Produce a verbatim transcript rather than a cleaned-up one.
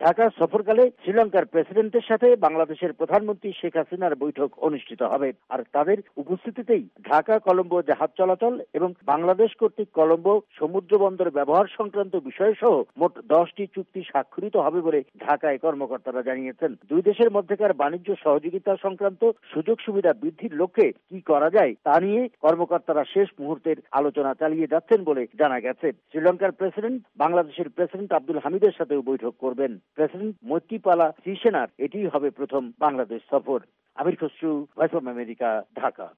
ঢাকা সফরকালে শ্রীলঙ্কার প্রেসিডেন্টের সাথে বাংলাদেশের প্রধানমন্ত্রী শেখ হাসিনার বৈঠক অনুষ্ঠিত হবে। আর তাদের উপস্থিতিতেই ঢাকা কলম্বো জাহাজ চলাচল এবং বাংলাদেশ কর্তৃক কলম্বো সমুদ্র বন্দর ব্যবহার সংক্রান্ত বিষয় সহ মোট দশটি চুক্তি স্বাক্ষরিত হবে বলে ঢাকায় কর্মকর্তারা জানিয়েছেন। দুই দেশের মধ্যকার বাণিজ্য সহযোগিতা সংক্রান্ত সুযোগ সুবিধা বৃদ্ধির লক্ষ্যে কি করা যায় তা নিয়ে কর্মকর্তারা শেষ মুহূর্তের আলোচনা চালিয়ে যাচ্ছেন বলে জানা গেছে। শ্রীলঙ্কার প্রেসিডেন্ট বাংলাদেশের প্রেসিডেন্ট আব্দুল হামিদের সাথেও বৈঠক করবেন। প্রেসিডেন্ট মৈত্রীপালা সিরিসেনার এটিই হবে প্রথম বাংলাদেশ সফর। Amir Khasru, voice of America, Dhaka.